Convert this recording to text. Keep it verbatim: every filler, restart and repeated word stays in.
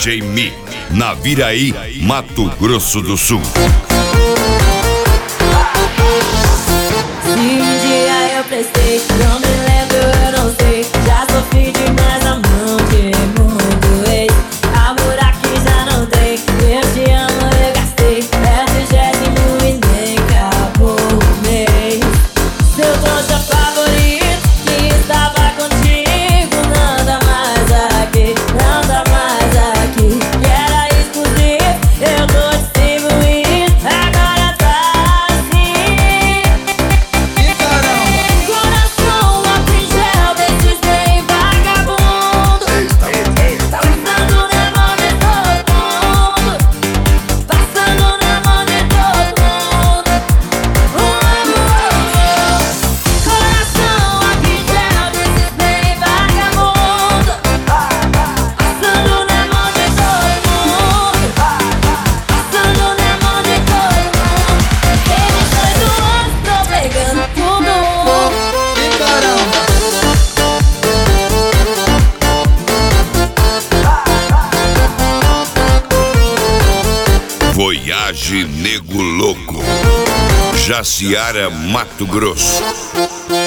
J Mi, na Viraí, Mato Grosso do Sul. Se um dia eu prestei, não me lembro, eu não sei. Já sofri demais a mão de muito ex. Amor aqui já não tem, eu te amo, eu gastei. É trigésimo e nem acabou o mês. Seu trouxa favorito que estava contigo, não dá mais aqui, não dá mais aqui. Que era exclusivo, eu tô distribuindo, agora tá assim. E caramba! Coração afligel desses bem vagabundo, passando na mão de todo mundo, passando na mão de todo mundo. Coração afligel desses bem vagabundo, passando na mão de todo mundo, passando na mão de todo mundo. Eles dois do tô pegando tudo. E caramba! Voyage Nego Louco, Jaciara, Mato Grosso.